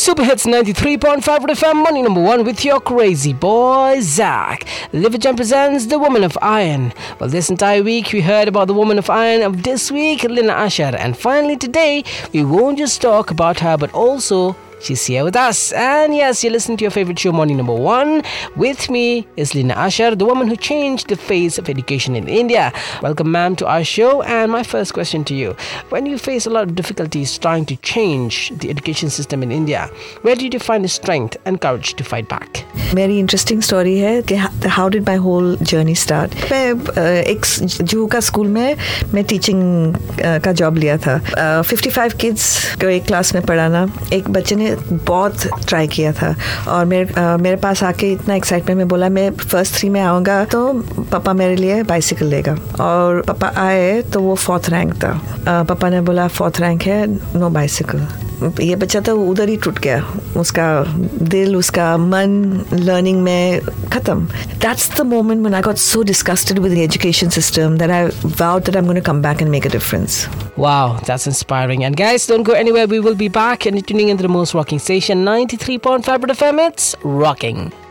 Super Hits 93.5 FM, money number one with your crazy boy Zach. Liver Jam presents The Woman of Iron. Well, this entire week we heard about the Woman of Iron of this week, Lina Asher. And finally today, we won't just talk about her, but also she's here with us. And yes, you're listening to your favorite show, Morning Number One. With me is Lina Asher, the woman who changed the face of education in India. Welcome, ma'am, to our show. And my first question to you. When you face a lot of difficulties trying to change the education system in India, where did you find the strength and courage to fight back? Very interesting story है कि how did my whole journey start. मैं एक जुहू का school में मैं teaching का job लिया था. 55 किड्स को एक क्लास में पढ़ाना. एक बच्चे ने बहुत ट्राई किया था और मेरे पास आके इतना एक्साइटमेंट में बोला मैं फर्स्ट 3 में आऊँगा तो पापा मेरे लिए बाइसिकल लेगा. और पापा आए तो वो 4th रैंक था. पापा ने बोला 4th रैंक है, नो बाइसिकल. ये बच्चा तो उधर ही टूट गया. उसका दिल, उसका मन लर्निंग में खत्म. That's the moment when I got so disgusted with the education system that I vowed that I'm going to come back and make a difference. Wow, that's inspiring. And guys, don't go anywhere. We will be back and you're tuning into the most rocking station, 93.5 FM. It's rocking.